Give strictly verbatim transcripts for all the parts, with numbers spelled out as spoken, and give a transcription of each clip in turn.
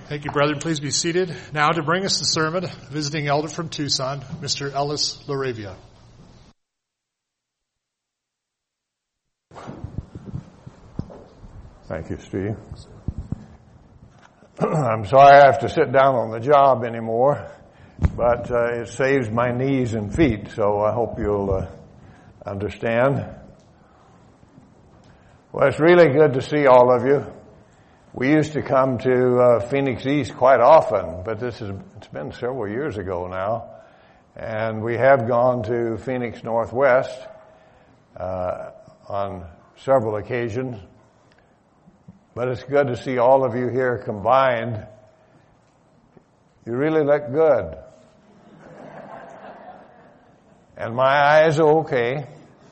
Thank you, brethren. Please be seated. Now to bring us the sermon, visiting elder from Tucson, Mister Ellis Laravia. Thank you, Steve. I'm sorry I have to sit down on the job anymore, but uh, it saves my knees and feet, so I hope you'll uh, understand. Well, it's really good to see all of you. We used to come to uh, Phoenix East quite often, but this is it's been several years ago now, and we have gone to Phoenix Northwest uh, on several occasions. But it's good to see all of you here combined. You really look good. And my eyes are okay.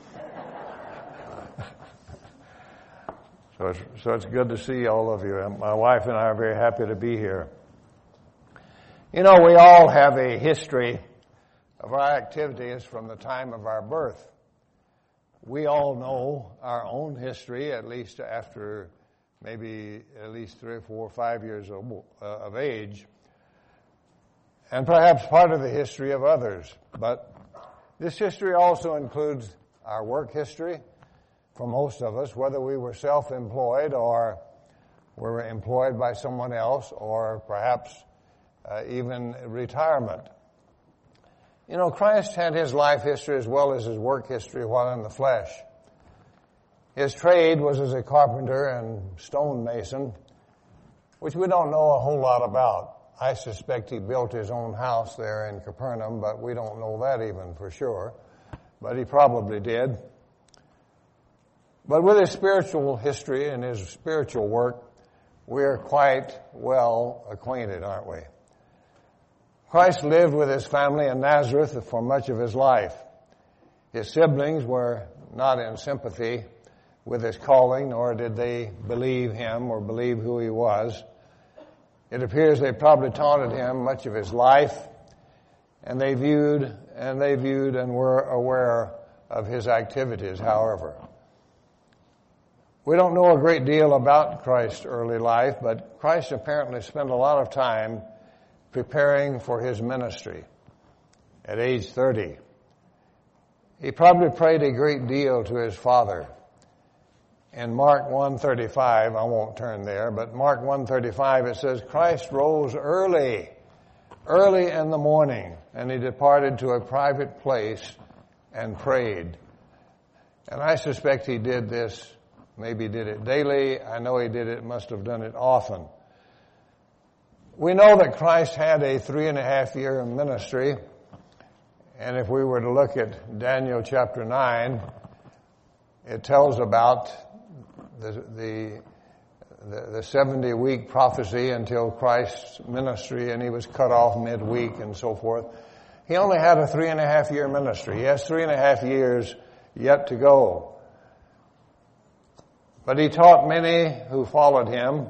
So it's, so it's good to see all of you. And my wife and I are very happy to be here. You know, we all have a history of our activities from the time of our birth. We all know our own history, at least after maybe at least three or four or five years of, uh, of age, and perhaps part of the history of others. But this history also includes our work history for most of us, whether we were self-employed or were employed by someone else, or perhaps uh, even retirement. You know, Christ had his life history as well as his work history while in the flesh. His trade was as a carpenter and stonemason, which we don't know a whole lot about. I suspect he built his own house there in Capernaum, but we don't know that even for sure. But he probably did. But with his spiritual history and his spiritual work, we're quite well acquainted, aren't we? Christ lived with his family in Nazareth for much of his life. His siblings were not in sympathy with his calling, nor did they believe him or believe who he was. It appears they probably taunted him much of his life, and they viewed and they viewed and were aware of his activities, however. We don't know a great deal about Christ's early life, but Christ apparently spent a lot of time preparing for his ministry at age thirty. He probably prayed a great deal to his Father. In Mark one thirty-five, I won't turn there, but Mark one thirty-five, it says, Christ rose early, early in the morning, and he departed to a private place and prayed. And I suspect he did this, maybe did it daily. I know he did it, must have done it often. We know that Christ had a three and a half year ministry, and if we were to look at Daniel chapter nine, it tells about The, the the seventy week prophecy until Christ's ministry, and he was cut off midweek and so forth. He only had a three and a half year ministry. He has three and a half years yet to go. But he taught many who followed him.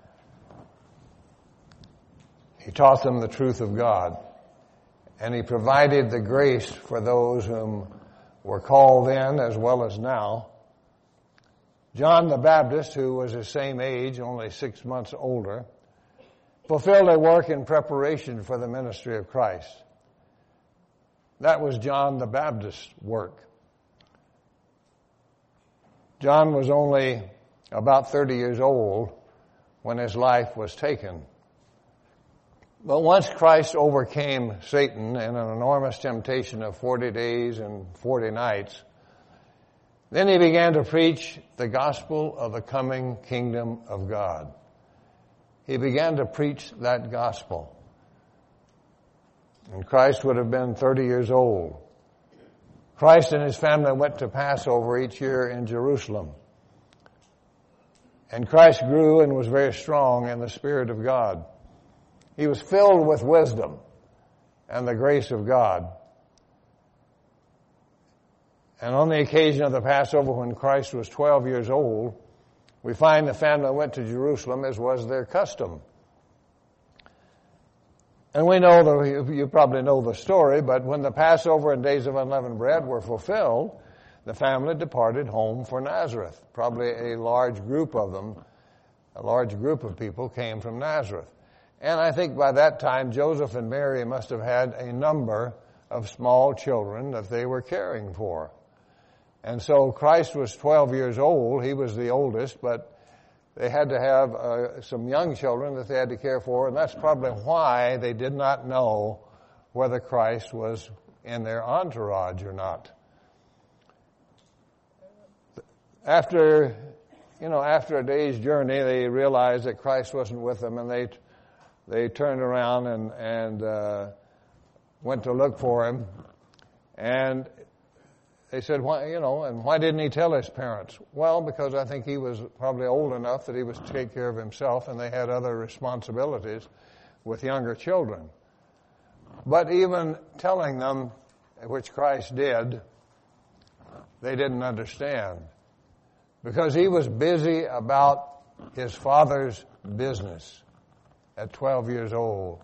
He taught them the truth of God. And he provided the grace for those whom were called then as well as now. John the Baptist, who was his same age, only six months older, fulfilled a work in preparation for the ministry of Christ. That was John the Baptist's work. John was only about thirty years old when his life was taken. But once Christ overcame Satan in an enormous temptation of forty days and forty nights, then he began to preach the gospel of the coming kingdom of God. He began to preach that gospel. And Christ would have been thirty years old. Christ and his family went to Passover each year in Jerusalem. And Christ grew and was very strong in the Spirit of God. He was filled with wisdom and the grace of God. And on the occasion of the Passover, when Christ was twelve years old, we find the family went to Jerusalem as was their custom. And we know, that you probably know the story, but when the Passover and Days of Unleavened Bread were fulfilled, the family departed home for Nazareth. Probably a large group of them, a large group of people came from Nazareth. And I think by that time, Joseph and Mary must have had a number of small children that they were caring for. And so Christ was twelve years old. He was the oldest, but they had to have uh, some young children that they had to care for, and that's probably why they did not know whether Christ was in their entourage or not. After, you know, after a day's journey, they realized that Christ wasn't with them, and they they turned around and and uh, went to look for him, and they said, why, you know, and why didn't he tell his parents? Well, because I think he was probably old enough that he was to take care of himself, and they had other responsibilities with younger children. But even telling them, which Christ did, they didn't understand, because he was busy about his Father's business at twelve years old.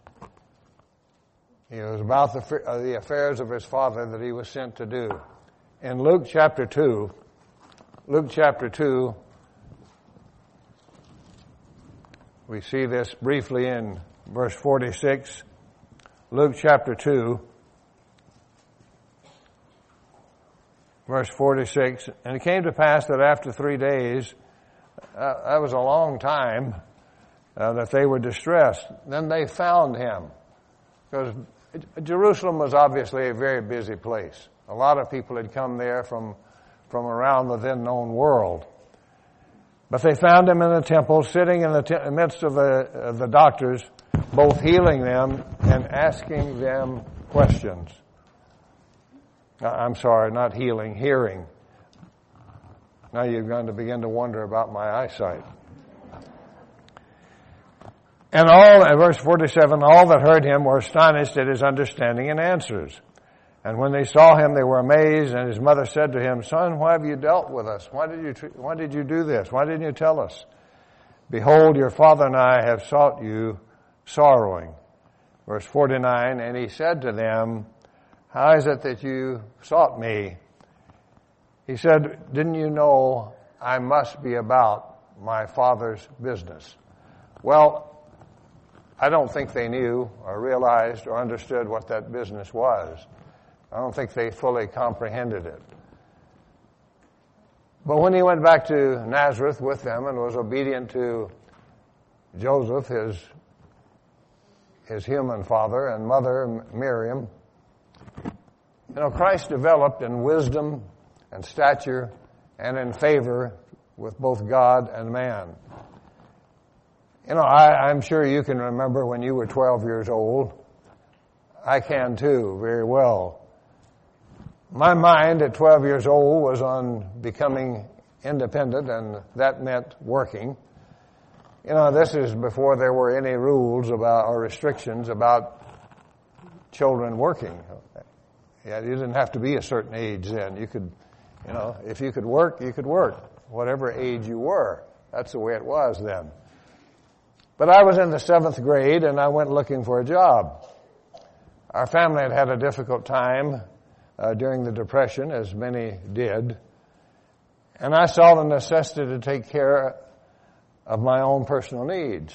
It was about the, uh, the affairs of his Father that he was sent to do. In Luke chapter two, Luke chapter two, we see this briefly in verse forty-six. Luke chapter two, verse forty-six. And it came to pass that after three days, uh, that was a long time, uh, that they were distressed. Then they found him. Because Jerusalem was obviously a very busy place. A lot of people had come there from, from around the then known world. But they found him in the temple, sitting in the t- midst of the, uh, the doctors, both healing them and asking them questions. Uh, I'm sorry, not healing, hearing. Now you're going to begin to wonder about my eyesight. And all, in verse forty-seven, all that heard him were astonished at his understanding and answers. And when they saw him, they were amazed, and his mother said to him, Son, why have you dealt with us? Why did you, why did you do this? Why didn't you tell us? Behold, your father and I have sought you sorrowing. Verse forty-nine, and he said to them, how is it that you sought me? He said, didn't you know I must be about my Father's business? Well, I don't think they knew or realized or understood what that business was. I don't think they fully comprehended it. But when he went back to Nazareth with them and was obedient to Joseph, his, his human father, and mother, Miriam, you know, Christ developed in wisdom and stature and in favor with both God and man. You know, I, I'm sure you can remember when you were twelve years old. I can too, very well. My mind at twelve years old was on becoming independent, and that meant working. You know, this is before there were any rules about or restrictions about children working. Yeah, you didn't have to be a certain age then. You could, you know, if you could work, you could work, whatever age you were. That's the way it was then. But I was in the seventh grade, and I went looking for a job. Our family had had a difficult time uh, during the Depression, as many did. And I saw the necessity to take care of my own personal needs.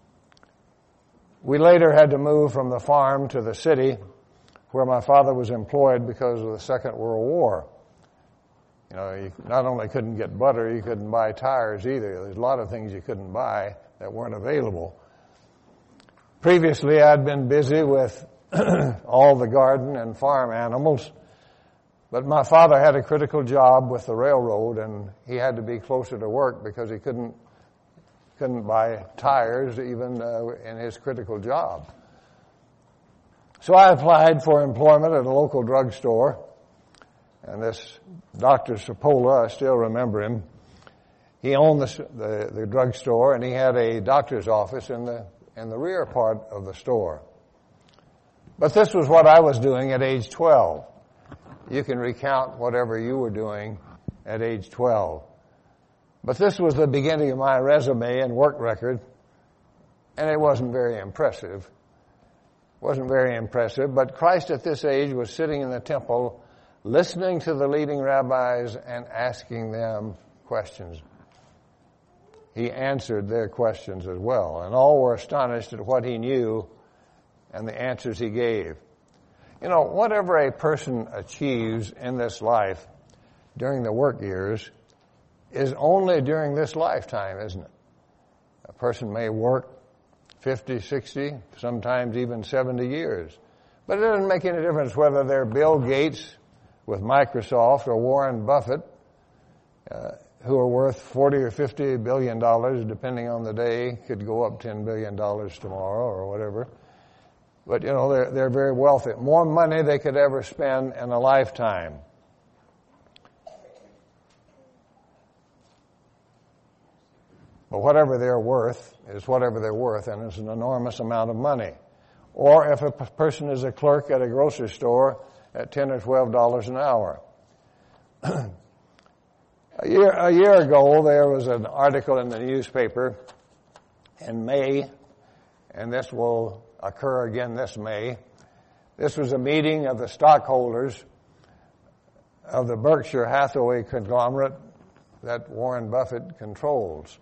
We later had to move from the farm to the city, where my father was employed because of the Second World War. You know, you not only couldn't get butter, you couldn't buy tires either. There's a lot of things you couldn't buy that weren't available. Previously, I'd been busy with all the garden and farm animals, but my father had a critical job with the railroad, and he had to be closer to work because he couldn't couldn't buy tires even uh, in his critical job. So I applied for employment at a local drugstore, and this Doctor Sapola, I still remember him. He owned the, the, the drugstore, and he had a doctor's office in the in the rear part of the store. But this was what I was doing at age twelve. You can recount whatever you were doing at age twelve. But this was the beginning of my resume and work record, and it wasn't very impressive. Wasn't very impressive, but Christ at this age was sitting in the temple, listening to the leading rabbis and asking them questions. he answered their questions as well. And all were astonished at what he knew and the answers he gave. You know, whatever a person achieves in this life during the work years is only during this lifetime, isn't it? A person may work fifty, sixty, sometimes even seventy years. But it doesn't make any difference whether they're Bill Gates with Microsoft or Warren Buffett, uh, who are worth forty or fifty billion dollars, depending on the day, could go up ten billion dollars tomorrow or whatever. But, you know, they're, they're very wealthy. More money they could ever spend in a lifetime. But whatever they're worth is whatever they're worth, and it's an enormous amount of money. Or if a p- person is a clerk at a grocery store at ten or twelve dollars an hour. a year a year ago, there was an article in the newspaper in May, and this will occur again this May. This was a meeting of the stockholders of the Berkshire Hathaway conglomerate that Warren Buffett controls.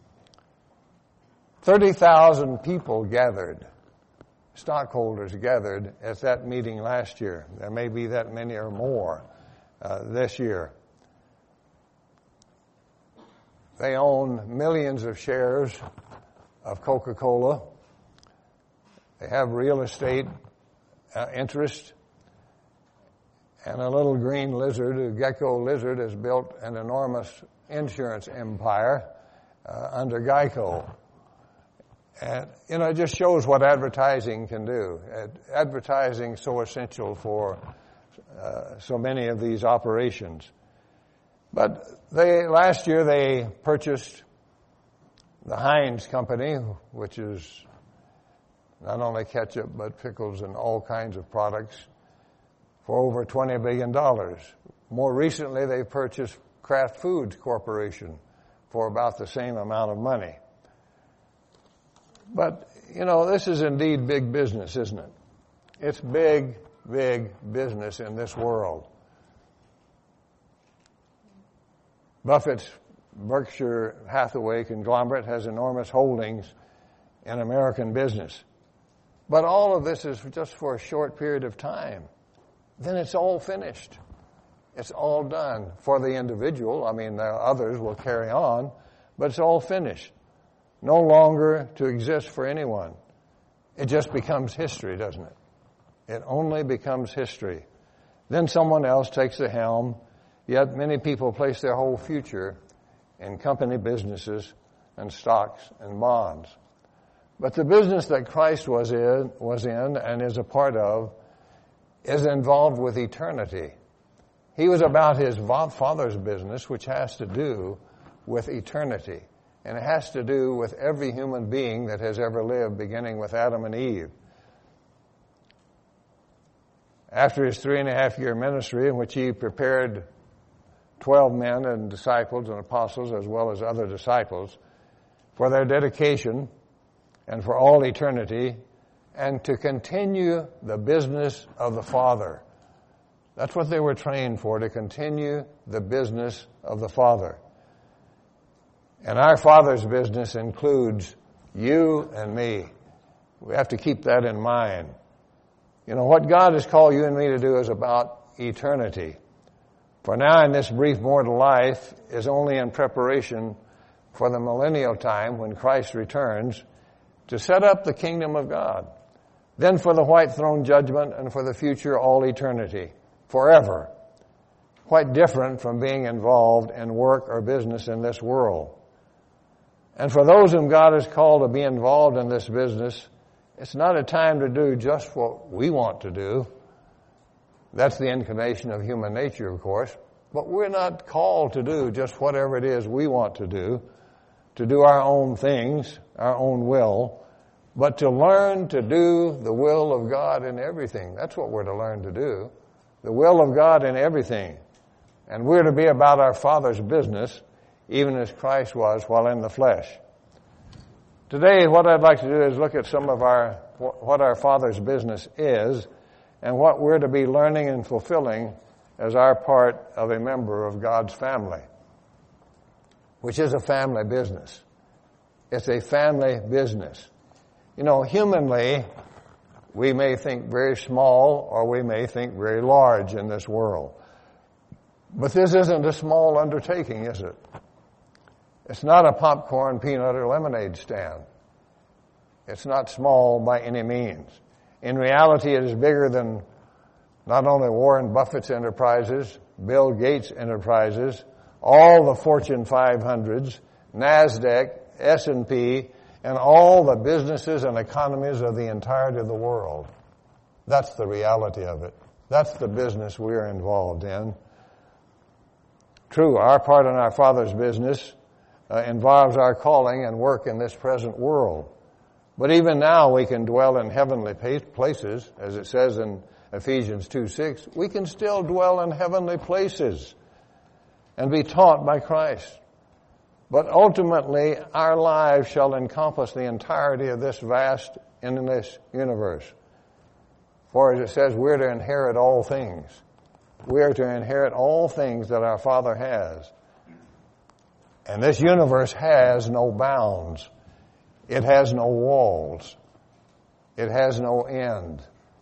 thirty thousand people gathered, stockholders gathered at that meeting last year. There may be that many or more uh, this year. They own millions of shares of Coca-Cola. They have real estate uh, interest. And a little green lizard, a gecko lizard, has built an enormous insurance empire uh, under Geico. And, you know, it just shows what advertising can do. Ad- advertising is so essential for uh, so many of these operations. But they last year they purchased the Heinz Company, which is not only ketchup but pickles and all kinds of products, for over twenty billion dollars. More recently, they purchased Kraft Foods Corporation for about the same amount of money. But, you know, this is indeed big business, isn't it? It's big, big business in this world. Buffett's Berkshire Hathaway conglomerate has enormous holdings in American business. But all of this is just for a short period of time. Then it's all finished. It's all done for the individual. I mean, the others will carry on, but it's all finished. No longer to exist for anyone. It just becomes history, doesn't it? It only becomes history. Then someone else takes the helm, yet many people place their whole future in company businesses and stocks and bonds. But the business that Christ was in, was in and is a part of is involved with eternity. He was about his Father's business, which has to do with eternity. And it has to do with every human being that has ever lived, beginning with Adam and Eve. After his three and a half year ministry, in which he prepared twelve men and disciples and apostles, as well as other disciples, for their dedication and for all eternity, and to continue the business of the Father. That's what they were trained for, to continue the business of the Father. And our Father's business includes you and me. We have to keep that in mind. You know, what God has called you and me to do is about eternity. For now, in this brief mortal life, is only in preparation for the millennial time when Christ returns to set up the kingdom of God. Then for the white throne judgment, and for the future all eternity, forever. Quite different from being involved in work or business in this world. And for those whom God has called to be involved in this business, it's not a time to do just what we want to do. That's the inclination of human nature, of course. But we're not called to do just whatever it is we want to do, to do our own things, our own will, but to learn to do the will of God in everything. That's what we're to learn to do. The will of God in everything. And we're to be about our Father's business, even as Christ was while in the flesh. Today, what I'd like to do is look at some of our, what our Father's business is, and what we're to be learning and fulfilling as our part of a member of God's family, which is a family business. It's a family business. You know, humanly, we may think very small or we may think very large in this world. But this isn't a small undertaking, is it? It's not a popcorn, peanut, or lemonade stand. It's not small by any means. In reality, it is bigger than not only Warren Buffett's enterprises, Bill Gates' enterprises, all the Fortune five hundreds, NASDAQ, S and P, and all the businesses and economies of the entirety of the world. That's the reality of it. That's the business we're involved in. True, our part in our Father's business uh, involves our calling and work in this present world. But even now we can dwell in heavenly places, as it says in Ephesians two six. We can still dwell in heavenly places and be taught by Christ. But ultimately, our lives shall encompass the entirety of this vast, endless universe. For as it says, we're to inherit all things. We are to inherit all things that our Father has. And this universe has no bounds. It has no walls. It has no end.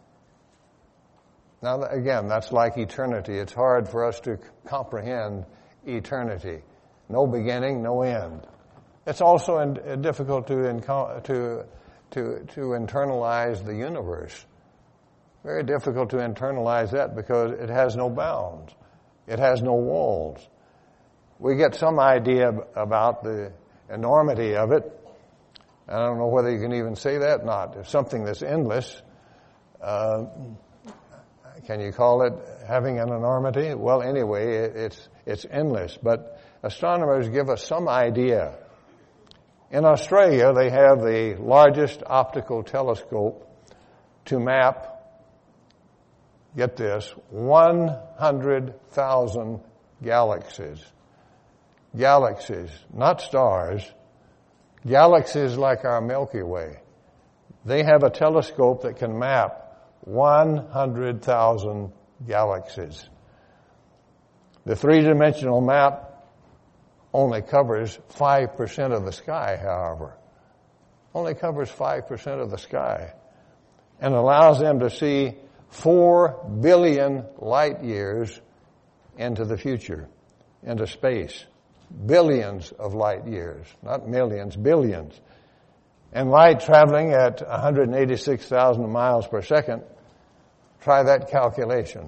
Now, again, that's like eternity. It's hard for us to comprehend eternity. No beginning, no end. It's also in, difficult to, to, to, to internalize the universe. Very difficult to internalize that because it has no bounds. It has no walls. We get some idea about the enormity of it. I don't know whether you can even say that or not. If something that's endless, uh, can you call it having an enormity? Well, anyway, it, it's it's endless. But astronomers give us some idea. In Australia, they have the largest optical telescope to map, get this, one hundred thousand galaxies. Galaxies, not stars. Galaxies like our Milky Way. They have a telescope that can map one hundred thousand galaxies. The three-dimensional map only covers five percent of the sky, however. Only covers five percent of the sky. And allows them to see four billion light years into the future, into space. Billions of light years, not millions, billions. And light traveling at one hundred eighty-six thousand miles per second, try that calculation.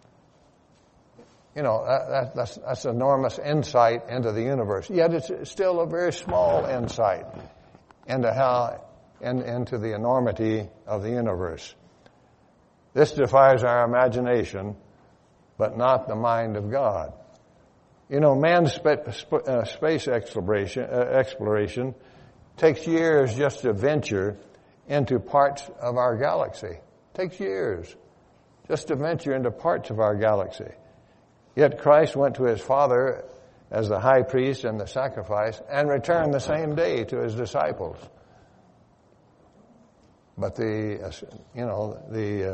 You know, that, that, that's, that's enormous insight into the universe. Yet it's still a very small insight into how, in, into the enormity of the universe. This defies our imagination, but not the mind of God. You know, man's sp- sp- uh, space exploration, uh, exploration takes years just to venture into parts of our galaxy. Takes years just to venture into parts of our galaxy. Yet Christ went to his Father as the high priest and the sacrifice and returned the same day to his disciples. But the, uh, you know, the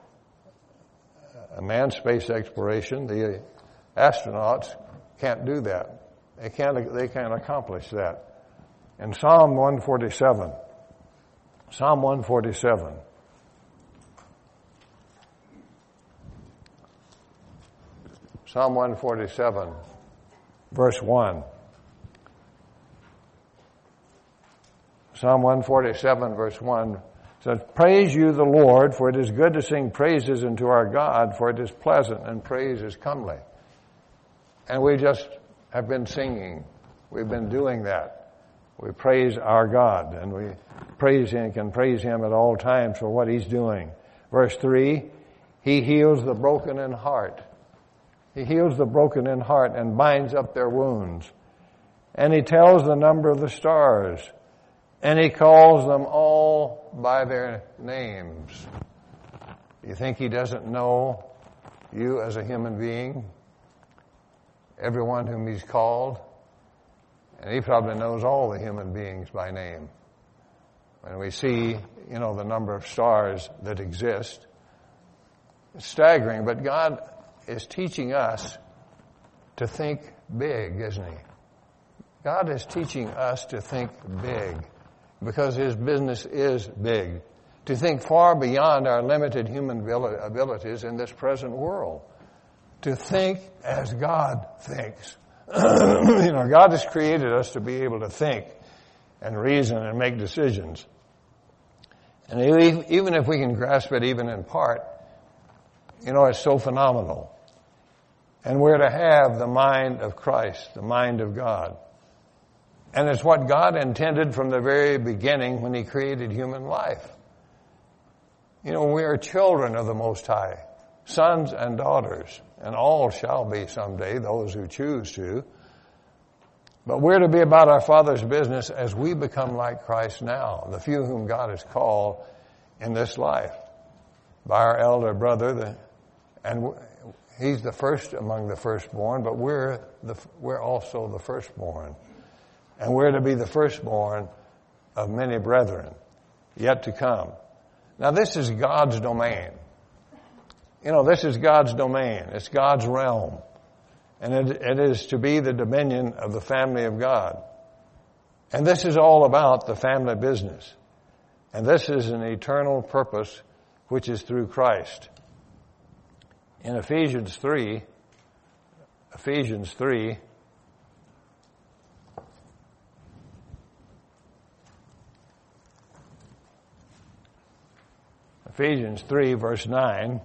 uh, manned space exploration, the astronauts can't do that. They can't, they can't accomplish that. In Psalm one forty-seven, Psalm one forty-seven, Psalm one forty-seven, verse one. Psalm one forty-seven, verse one says, "Praise you, the Lord, for it is good to sing praises unto our God, for it is pleasant, and praise is comely." And we just have been singing. We've been doing that. We praise our God, and we praise Him, can praise Him at all times for what He's doing. Verse three, He heals the broken in heart. He heals the broken in heart and binds up their wounds. And He tells the number of the stars, and He calls them all by their names. You think He doesn't know you as a human being? Everyone whom He's called? And He probably knows all the human beings by name. When we see, you know, the number of stars that exist, it's staggering, but God is teaching us to think big, isn't He? God is teaching us to think big, because His business is big, to think far beyond our limited human abilities in this present world, to think as God thinks. You know, God has created us to be able to think and reason and make decisions. And even if we can grasp it even in part, you know, it's so phenomenal. And we're to have the mind of Christ, the mind of God. And it's what God intended from the very beginning when He created human life. You know, we are children of the Most High, sons and daughters, and all shall be someday, those who choose to. But we're to be about our Father's business as we become like Christ now, the few whom God has called in this life by our elder brother, the, and he's the first among the firstborn, but we're the, we're also the firstborn. And we're to be the firstborn of many brethren yet to come. Now this is God's domain. You know, this is God's domain. It's God's realm. And it, it is to be the dominion of the family of God. And this is all about the family business. And this is an eternal purpose which is through Christ. In Ephesians three, Ephesians three, Ephesians three, verse nine,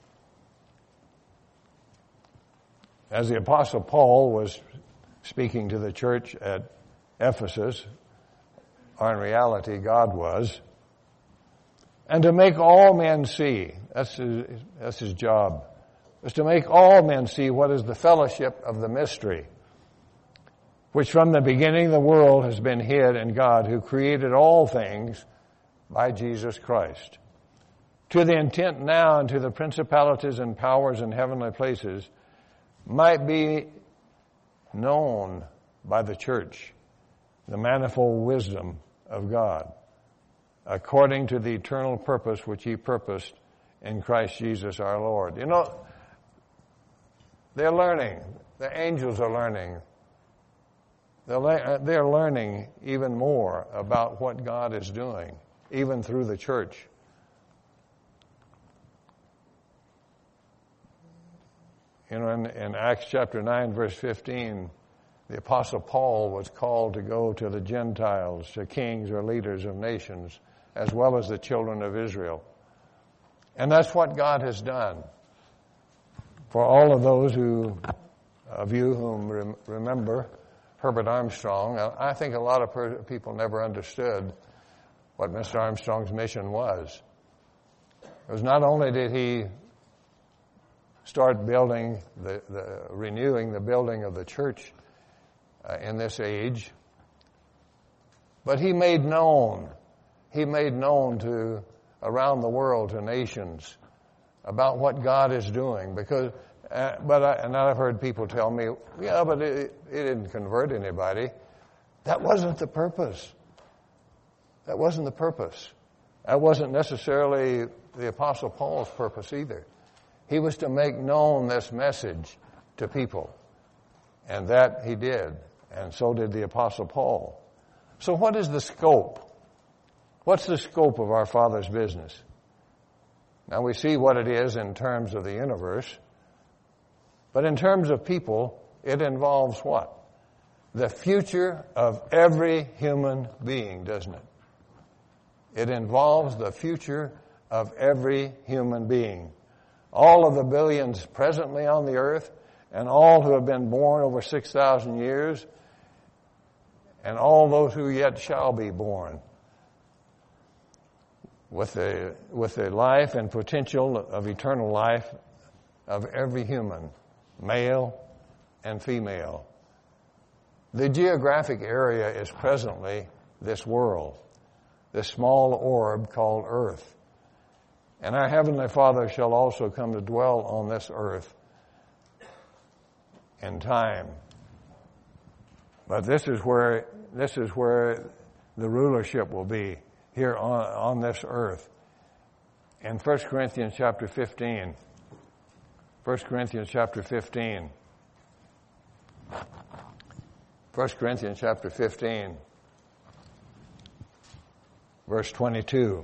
as the Apostle Paul was speaking to the church at Ephesus, or in reality God was, and to make all men see, that's his, that's his job, is to make all men see what is the fellowship of the mystery, which from the beginning of the world has been hid in God, who created all things by Jesus Christ. To the intent now and to the principalities and powers in heavenly places might be known by the church the manifold wisdom of God, according to the eternal purpose which He purposed in Christ Jesus our Lord. You know, they're learning. The angels are learning. They're, they're learning even more about what God is doing, even through the church. You know, in, in Acts chapter nine, verse fifteen, the Apostle Paul was called to go to the Gentiles, to kings or leaders of nations, as well as the children of Israel. And that's what God has done. For all of those who, of you whom rem- remember Herbert Armstrong, I think a lot of per- people never understood what Mister Armstrong's mission was. It was not only did he start building, the, the renewing the building of the church uh, in this age, but he made known, he made known to around the world to nations about what God is doing. Because, uh, but I, and I've heard people tell me, yeah, but it, it didn't convert anybody. That wasn't the purpose. That wasn't the purpose. That wasn't necessarily the Apostle Paul's purpose either. He was to make known this message to people. And that he did. And so did the Apostle Paul. So what is the scope? What's the scope of our Father's business? Now we see what it is in terms of the universe. But in terms of people, it involves what? The future of every human being, doesn't it? It involves the future of every human being. All of the billions presently on the earth, and all who have been born over six thousand years, and all those who yet shall be born, with the, with the life and potential of eternal life of every human, male and female. The geographic area is presently this world, this small orb called Earth. And our Heavenly Father shall also come to dwell on this earth in time. But this is where this is where the rulership will be, here on, on this earth. In First Corinthians chapter fifteen. First Corinthians chapter fifteen. First Corinthians chapter fifteen, verse twenty-two.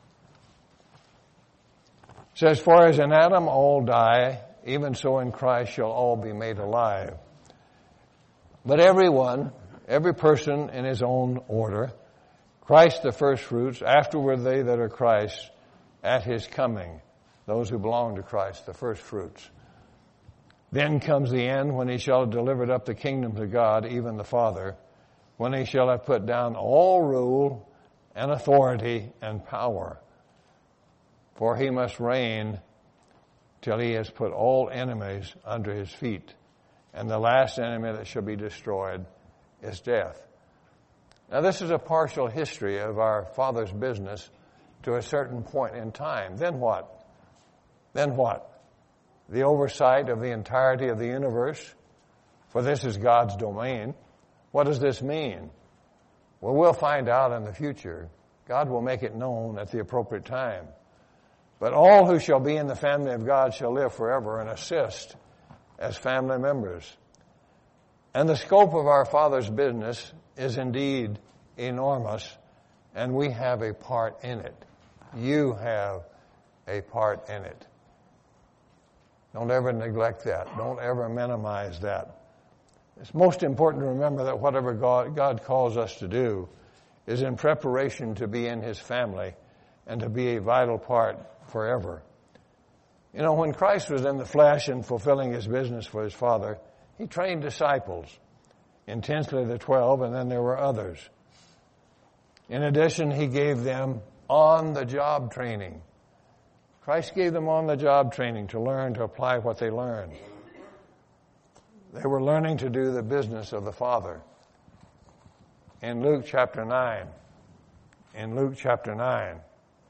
It says, "For as in Adam all die, even so in Christ shall all be made alive. But everyone, every person in his own order, Christ the firstfruits, afterward they that are Christ at his coming," those who belong to Christ, the firstfruits. "Then comes the end, when he shall have delivered up the kingdom to God, even the Father, when he shall have put down all rule and authority and power. For he must reign till he has put all enemies under his feet. And the last enemy that shall be destroyed is death." Now this is a partial history of our Father's business to a certain point in time. Then what? Then what? The oversight of the entirety of the universe? For this is God's domain. What does this mean? Well, we'll find out in the future. God will make it known at the appropriate time. But all who shall be in the family of God shall live forever and assist as family members. And the scope of our Father's business is indeed enormous, and we have a part in it. You have a part in it. Don't ever neglect that. Don't ever minimize that. It's most important to remember that whatever God, God calls us to do is in preparation to be in his family and to be a vital part forever. You know, when Christ was in the flesh and fulfilling his business for his Father, he trained disciples, intensely the twelve, and then there were others. In addition, he gave them on-the-job training. Christ gave them on-the-job training to learn, to apply what they learned. They were learning to do the business of the Father. In Luke chapter nine, in Luke chapter nine,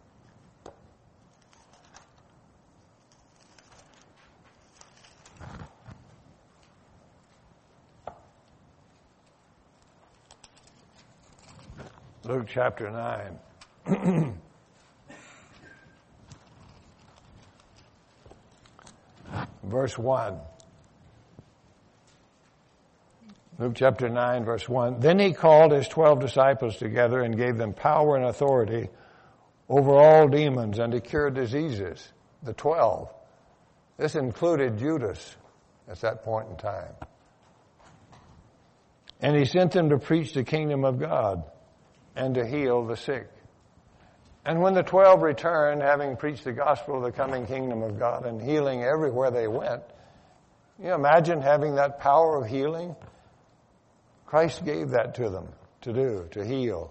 Luke chapter nine. Verse one. Luke chapter nine, verse one. "Then he called his twelve disciples together and gave them power and authority over all demons and to cure diseases." The twelve. This included Judas at that point in time. "And he sent them to preach the kingdom of God and to heal the sick. And when the twelve returned, having preached the gospel of the coming kingdom of God and healing everywhere they went," you imagine having that power of healing? Christ gave that to them to do, to heal.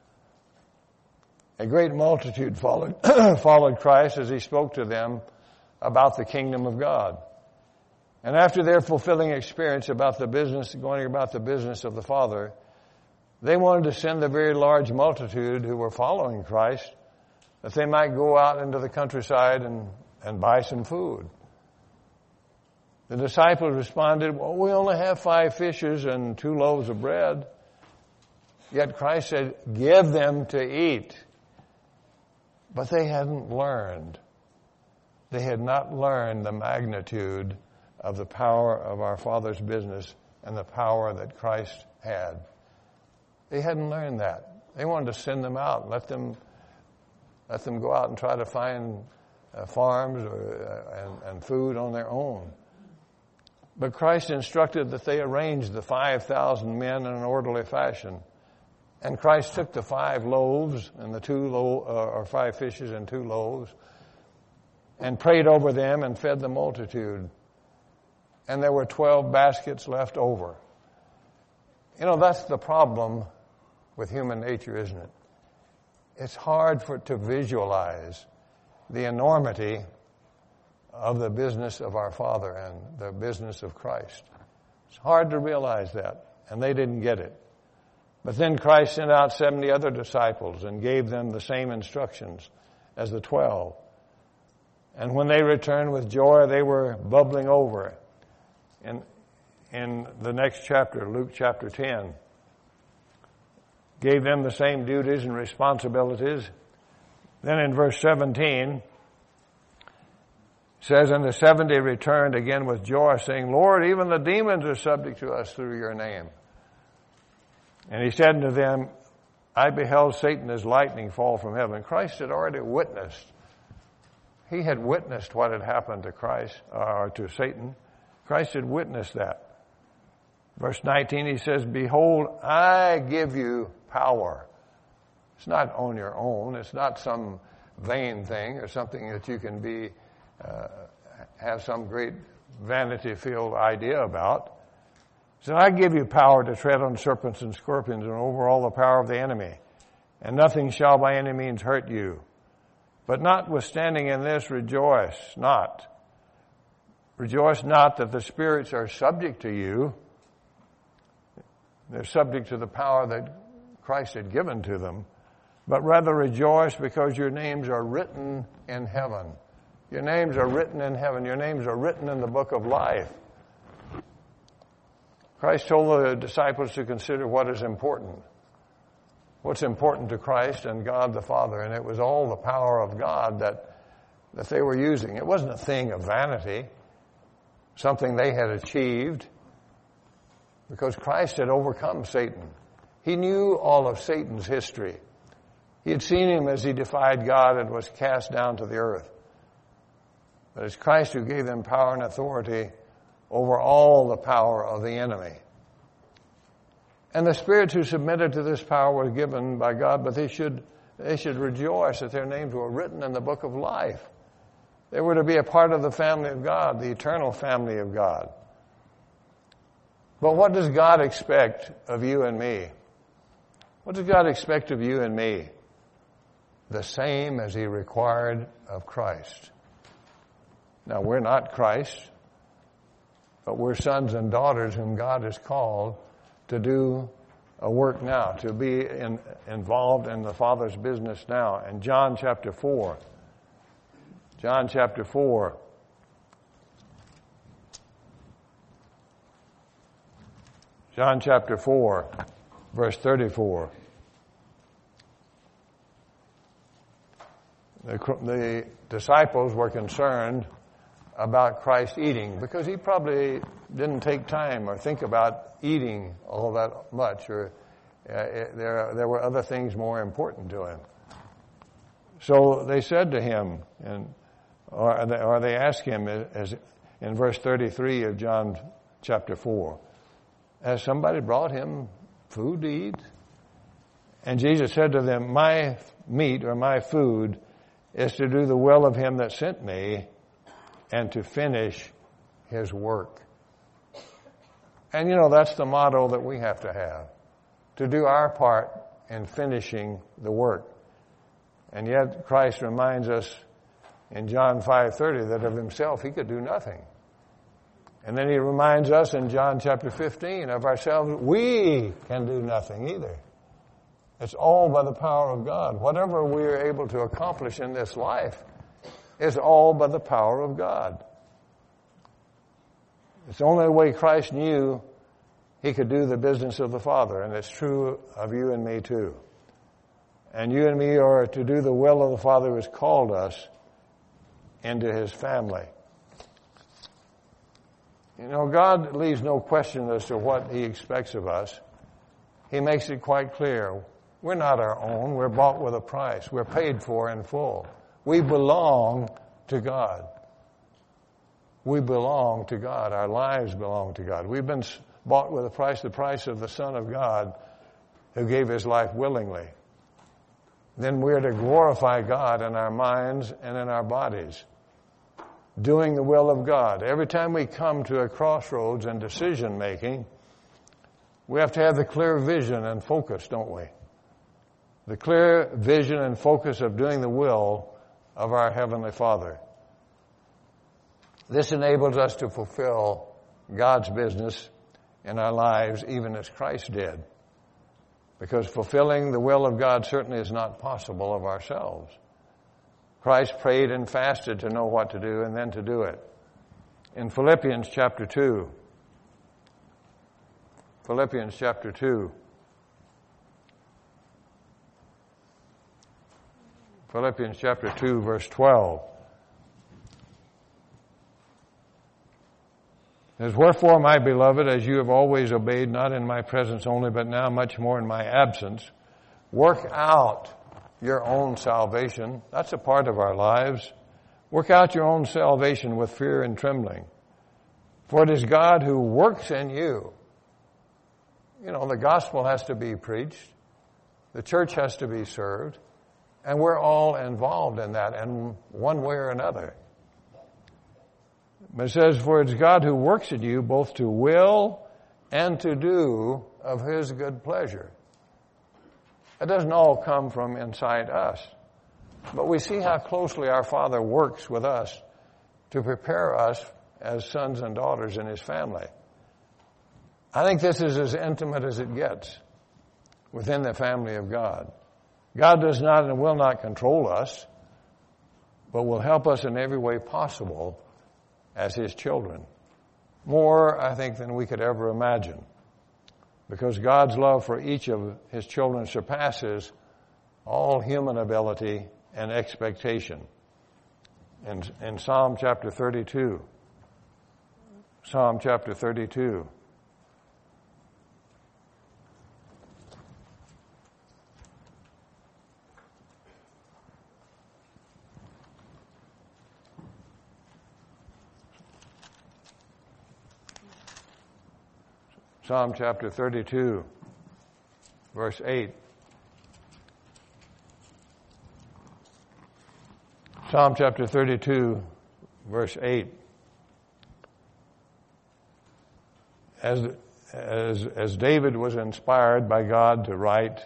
A great multitude followed, followed Christ as he spoke to them about the kingdom of God. And after their fulfilling experience about the business, going about the business of the Father, they wanted to send the very large multitude who were following Christ that they might go out into the countryside and, and buy some food. The disciples responded, "Well, we only have five fishes and two loaves of bread." Yet Christ said, "Give them to eat." But they hadn't learned. They had not learned the magnitude of the power of our Father's business and the power that Christ had. They hadn't learned that. They wanted to send them out and let them let them go out and try to find uh, farms or, uh, and, and food on their own. But Christ instructed that they arrange the five thousand men in an orderly fashion. And Christ took the five loaves and the two lo- uh, or five fishes and two loaves and prayed over them and fed the multitude. And there were twelve baskets left over. You know, that's the problem with human nature, isn't it? It's hard for to visualize the enormity of the business of our Father and the business of Christ. It's hard to realize that, and they didn't get it. But then Christ sent out seventy other disciples and gave them the same instructions as the twelve. And when they returned with joy, they were bubbling over. In, in the next chapter, Luke chapter ten, gave them the same duties and responsibilities. Then in verse seventeen, says, "And the seventy returned again with joy, saying, Lord, even the demons are subject to us through your name." And he said unto them, I beheld Satan as lightning fall from heaven. Christ had already witnessed. He had witnessed what had happened to Christ, or to Satan. Christ had witnessed that. Verse nineteen, he says, Behold, I give you power. It's not on your own. It's not some vain thing or something that you can be, uh, have some great vanity-filled idea about. He said, I give you power to tread on serpents and scorpions and over all the power of the enemy, and nothing shall by any means hurt you. But notwithstanding in this, rejoice not. Rejoice not that the spirits are subject to you. They're subject to the power that Christ had given to them. But rather rejoice because your names are written in heaven. Your names are written in heaven. Your names are written in the book of life. Christ told the disciples to consider what is important. What's important to Christ and God the Father. And it was all the power of God that, that they were using. It wasn't a thing of vanity, something they had achieved, because Christ had overcome Satan. He knew all of Satan's history. He had seen him as he defied God and was cast down to the earth. But it's Christ who gave them power and authority over all the power of the enemy. And the spirits who submitted to this power were given by God, but they should, they should rejoice that their names were written in the book of life. They were to be a part of the family of God, the eternal family of God. But what does God expect of you and me? What does God expect of you and me? The same as he required of Christ. Now, we're not Christ, but we're sons and daughters whom God has called to do a work now, to be in, involved in the Father's business now. And John chapter four, John chapter four, John chapter four, verse thirty-four. The, the disciples were concerned about Christ eating because he probably didn't take time or think about eating all that much, or uh, it, there there were other things more important to him. So they said to him, and or they, or they asked him, as in verse thirty-three of John chapter four, has somebody brought him food to eat? And Jesus said to them, my meat or my food is to do the will of him that sent me and to finish his work. And you know, that's the motto that we have to have, to do our part in finishing the work. And yet Christ reminds us in John five thirty that of himself he could do nothing. And then he reminds us in John chapter fifteen of ourselves, we can do nothing either. It's all by the power of God. Whatever we are able to accomplish in this life is all by the power of God. It's the only way Christ knew he could do the business of the Father, and it's true of you and me too. And you and me are to do the will of the Father who has called us into his family. You know, God leaves no question as to what he expects of us. He makes it quite clear. We're not our own. We're bought with a price. We're paid for in full. We belong to God. We belong to God. Our lives belong to God. We've been bought with a price, the price of the Son of God who gave his life willingly. Then we're to glorify God in our minds and in our bodies, doing the will of God. Every time we come to a crossroads in decision making, we have to have the clear vision and focus, don't we? The clear vision and focus of doing the will of our Heavenly Father. This enables us to fulfill God's business in our lives even as Christ did. Because fulfilling the will of God certainly is not possible of ourselves. Christ prayed and fasted to know what to do and then to do it. In Philippians chapter two, Philippians chapter two, Philippians chapter two, verse twelve. It says, wherefore, my beloved, as you have always obeyed, not in my presence only, but now much more in my absence, work out your own salvation. That's a part of our lives. Work out your own salvation with fear and trembling. For it is God who works in you. You know, the gospel has to be preached. The church has to be served. And we're all involved in that in one way or another. But it says, for it's God who works in you both to will and to do of his good pleasure. It doesn't all come from inside us. But we see how closely our Father works with us to prepare us as sons and daughters in his family. I think this is as intimate as it gets within the family of God. God does not and will not control us, but will help us in every way possible as his children. More, I think, than we could ever imagine. Because God's love for each of his children surpasses all human ability and expectation. In, in Psalm chapter thirty-two, Psalm chapter thirty-two, Psalm chapter thirty-two, verse eight. Psalm chapter thirty-two, verse eight. As, as, as David was inspired by God to write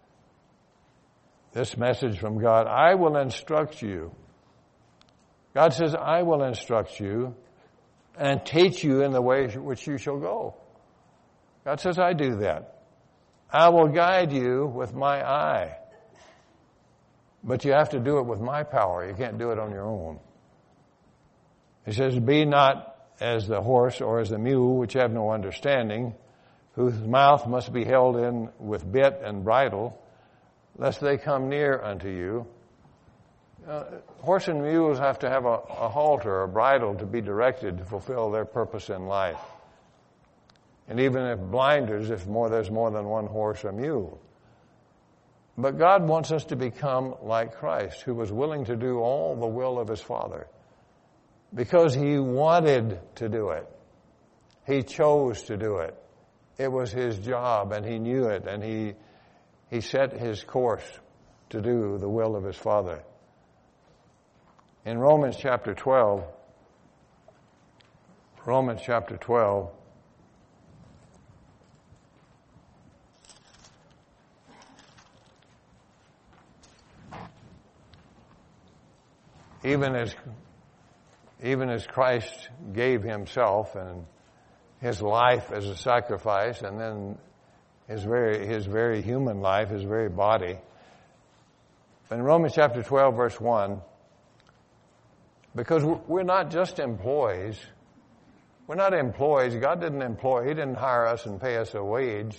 this message from God, I will instruct you. God says, I will instruct you and teach you in the way which you shall go. God says, I do that. I will guide you with my eye. But you have to do it with my power. You can't do it on your own. He says, be not as the horse or as the mule, which have no understanding, whose mouth must be held in with bit and bridle, lest they come near unto you. Uh, horse and mules have to have a, a halter or a bridle to be directed to fulfill their purpose in life. And even if blinders, if more, there's more than one horse or mule. But God wants us to become like Christ, who was willing to do all the will of his Father. Because he wanted to do it. He chose to do it. It was his job, and he knew it, and he, he set his course to do the will of his Father. In Romans chapter twelve, Romans chapter twelve, Even as, even as Christ gave himself and his life as a sacrifice, and then his very, his very human life, his very body. In Romans chapter twelve, verse one, because we're not just employees. We're not employees. God didn't employ, he didn't hire us and pay us a wage.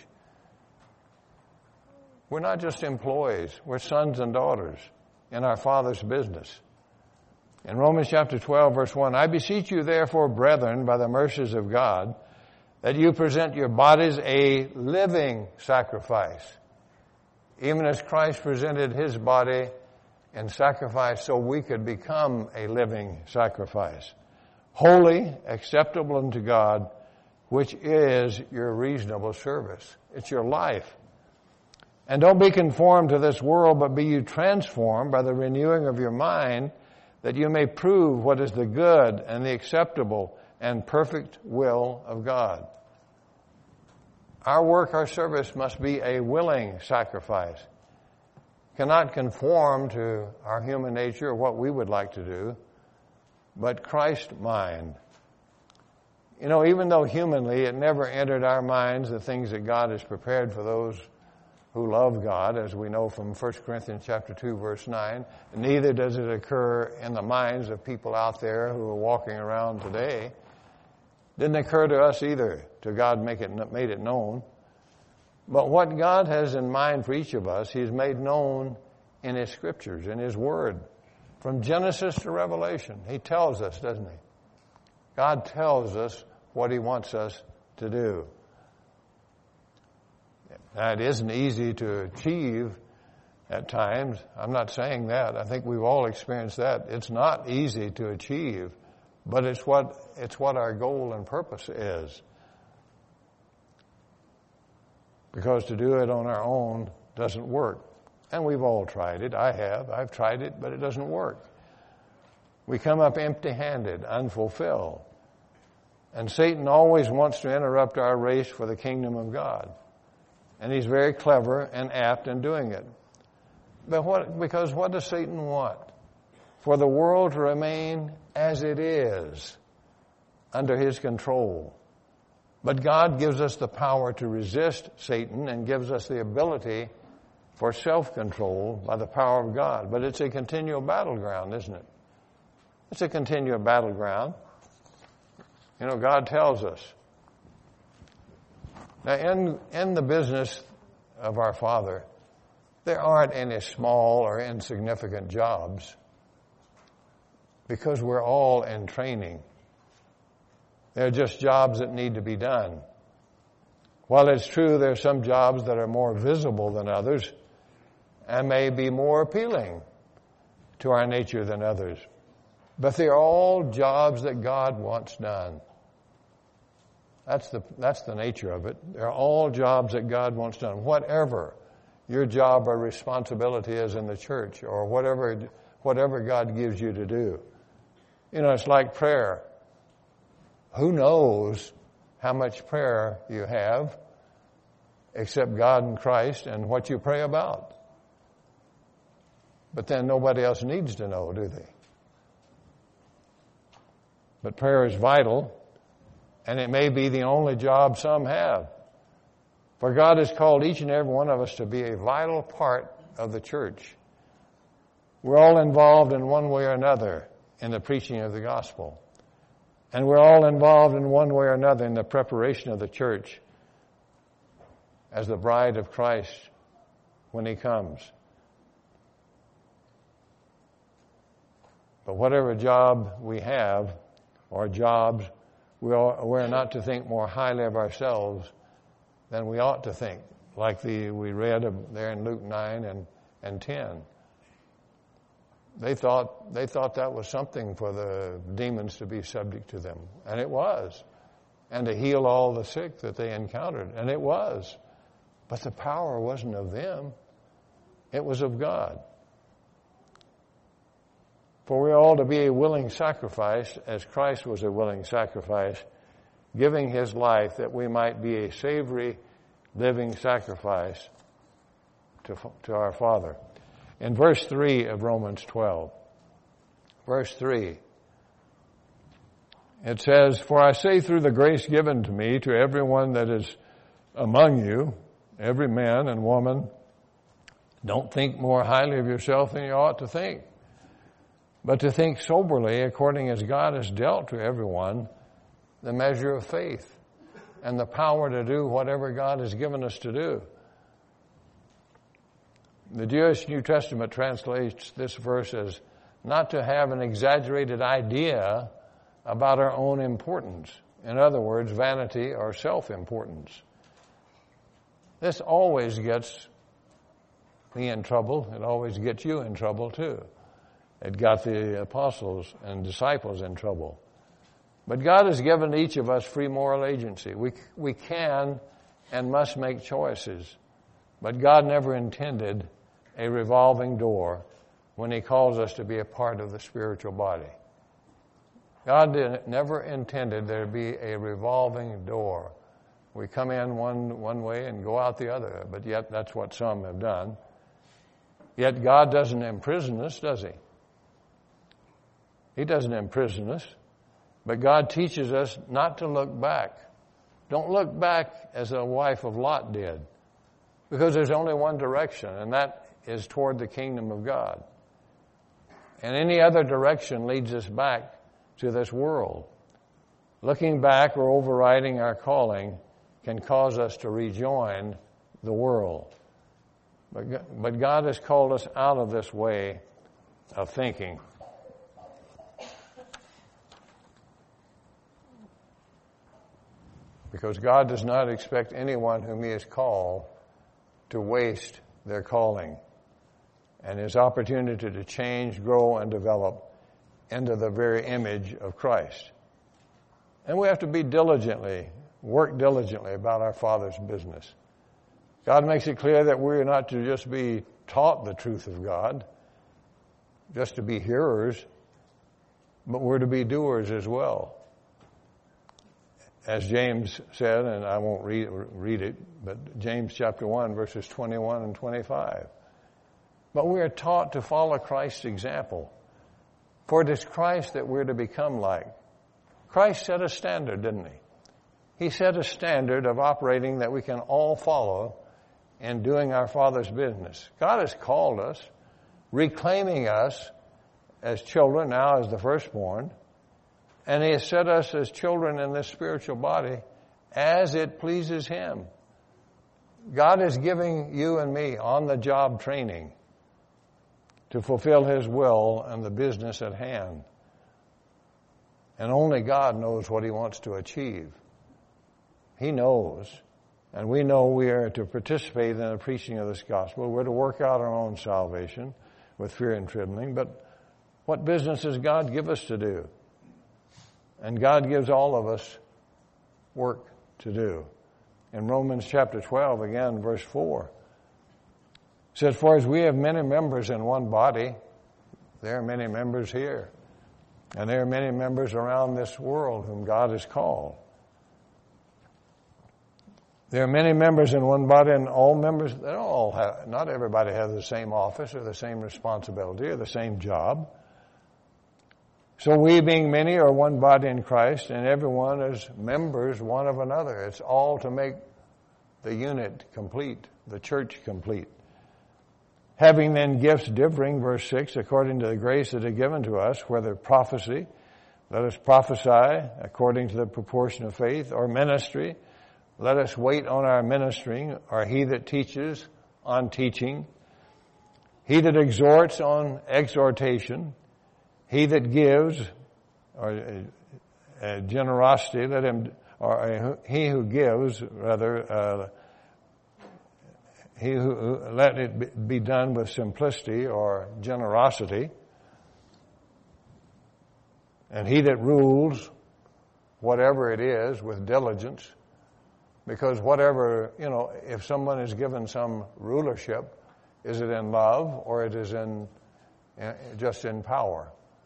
We're not just employees. We're sons and daughters in our Father's business. In Romans chapter twelve, verse one, I beseech you therefore, brethren, by the mercies of God, that you present your bodies a living sacrifice, even as Christ presented his body in sacrifice so we could become a living sacrifice, holy, acceptable unto God, which is your reasonable service. It's your life. And don't be conformed to this world, but be you transformed by the renewing of your mind, that you may prove what is the good and the acceptable and perfect will of God. Our work, our service must be a willing sacrifice. Cannot conform to our human nature or what we would like to do, but Christ's mind. You know, even though humanly it never entered our minds the things that God has prepared for those who love God, as we know from First Corinthians chapter two, verse nine. Neither does it occur in the minds of people out there who are walking around today. Didn't occur to us either, to God make it, made it known. But what God has in mind for each of us, he's made known in his scriptures, in his word. From Genesis to Revelation, he tells us, doesn't he? God tells us what he wants us to do. Now, it isn't easy to achieve at times. I'm not saying that. I think we've all experienced that. It's not easy to achieve, but it's what, it's what our goal and purpose is. Because to do it on our own doesn't work. And we've all tried it. I have. I've tried it, but it doesn't work. We come up empty-handed, unfulfilled. And Satan always wants to interrupt our race for the kingdom of God. And he's very clever and apt in doing it. But what, because what does Satan want? For the world to remain as it is, under his control. But God gives us the power to resist Satan and gives us the ability for self-control by the power of God. But it's a continual battleground, isn't it? It's a continual battleground. You know, God tells us. Now, in, in the business of our Father, there aren't any small or insignificant jobs because we're all in training. They're just jobs that need to be done. While it's true there are some jobs that are more visible than others and may be more appealing to our nature than others, but they're all jobs that God wants done. That's the, that's the nature of it. They're all jobs that God wants done. Whatever your job or responsibility is in the church, or whatever, whatever God gives you to do. You know, it's like prayer. Who knows how much prayer you have except God and Christ and what you pray about? But then nobody else needs to know, do they? But prayer is vital, and it may be the only job some have. For God has called each and every one of us to be a vital part of the church. We're all involved in one way or another in the preaching of the gospel. And we're all involved in one way or another in the preparation of the church as the bride of Christ when he comes. But whatever job we have, or jobs, we are, we're not to think more highly of ourselves than we ought to think, like the we read there in Luke nine and, and ten. They thought they thought that was something for the demons to be subject to them, and it was, and to heal all the sick that they encountered, and it was. But the power wasn't of them; it was of God. For we are all to be a willing sacrifice, as Christ was a willing sacrifice, giving his life that we might be a savory, living sacrifice to, to our Father. In verse three of Romans twelve, verse three, it says, "For I say through the grace given to me to everyone that is among you, every man and woman, don't think more highly of yourself than you ought to think, but to think soberly according as God has dealt to everyone the measure of faith and the power to do whatever God has given us to do." The Jewish New Testament translates this verse as not to have an exaggerated idea about our own importance. In other words, vanity or self-importance. This always gets me in trouble. It always gets you in trouble too. It got the apostles and disciples in trouble. But God has given each of us free moral agency. We, we can and must make choices. But God never intended a revolving door when he calls us to be a part of the spiritual body. God didn't, never intended there to be a revolving door. We come in one, one way and go out the other, but yet that's what some have done. Yet God doesn't imprison us, does he? He doesn't imprison us. But God teaches us not to look back. Don't look back as the wife of Lot did, because there's only one direction, and that is toward the kingdom of God. And any other direction leads us back to this world. Looking back or overriding our calling can cause us to rejoin the world. But, but God has called us out of this way of thinking. Because God does not expect anyone whom he has called to waste their calling and his opportunity to change, grow, and develop into the very image of Christ. And we have to be diligently, work diligently about our Father's business. God makes it clear that we're not to just be taught the truth of God, just to be hearers, but we're to be doers as well. As James said, and I won't read, read it, but James chapter one, verses twenty-one and twenty-five. But we are taught to follow Christ's example. For it is Christ that we're to become like. Christ set a standard, didn't he? He set a standard of operating that we can all follow in doing our Father's business. God has called us, reclaiming us as children, now as the firstborn, and he has set us as children in this spiritual body as it pleases him. God is giving you and me on-the-job training to fulfill his will and the business at hand. And only God knows what he wants to achieve. He knows. And we know we are to participate in the preaching of this gospel. We're to work out our own salvation with fear and trembling. But what business does God give us to do? And God gives all of us work to do. In Romans chapter twelve, again, verse four, it says, for as we have many members in one body, there are many members here. And there are many members around this world whom God has called. There are many members in one body, and all members, they don't all have, not everybody has the same office or the same responsibility or the same job. So we, being many, are one body in Christ, and everyone is members one of another. It's all to make the unit complete, the church complete. Having then gifts differing, verse six, according to the grace that is given to us, whether prophecy, let us prophesy according to the proportion of faith, or ministry, let us wait on our ministering, or he that teaches on teaching, he that exhorts on exhortation, he that gives, or uh, uh, generosity, let him, or uh, he who gives, rather, uh, he who, who let it be done with simplicity or generosity, and he that rules, whatever it is, with diligence. Because whatever, you know, if someone is given some rulership, is it in love or it is in uh, just in power?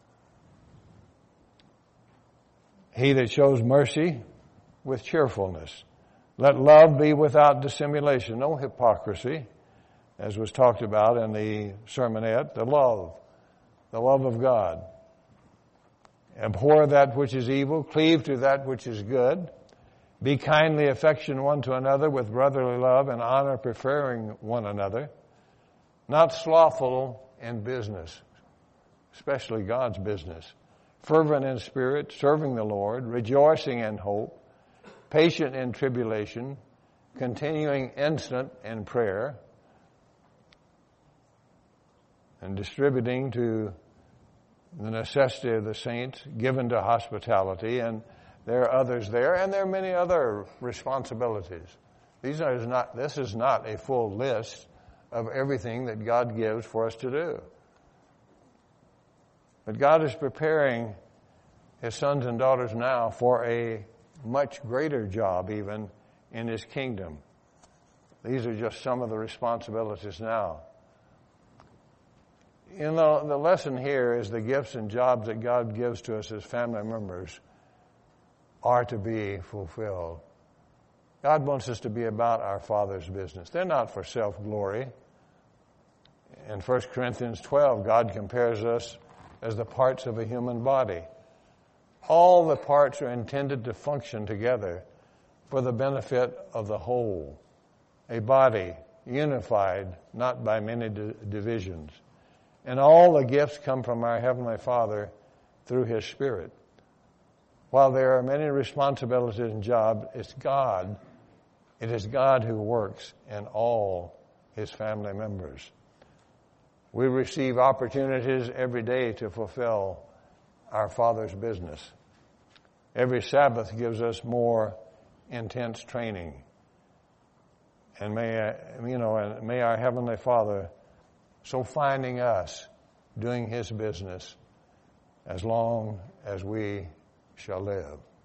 He that shows mercy with cheerfulness. Let love be without dissimulation, no hypocrisy, as was talked about in the sermonette, the love, the love of God. Abhor that which is evil, cleave to that which is good. Be kindly affectioned one to another with brotherly love and honor, preferring one another. Not slothful in business, especially God's business. Fervent in spirit, serving the Lord, rejoicing in hope, patient in tribulation, continuing instant in prayer, and distributing to the necessity of the saints, given to hospitality, and there are others there, and there are many other responsibilities. These are not, this is not a full list of everything that God gives for us to do. But God is preparing his sons and daughters now for a much greater job even in his kingdom. These are just some of the responsibilities now. You know, the lesson here is the gifts and jobs that God gives to us as family members are to be fulfilled. God wants us to be about our Father's business. They're not for self-glory. In First Corinthians twelve, God compares us as the parts of a human body. All the parts are intended to function together for the benefit of the whole. A body unified, not by many di- divisions. And all the gifts come from our Heavenly Father through his Spirit. While there are many responsibilities and jobs, it's God. It is God who works in all his family members. We receive opportunities every day to fulfill our Father's business. Every Sabbath gives us more intense training. And may, you know, and may our Heavenly Father so finding us doing His business as long as we shall live.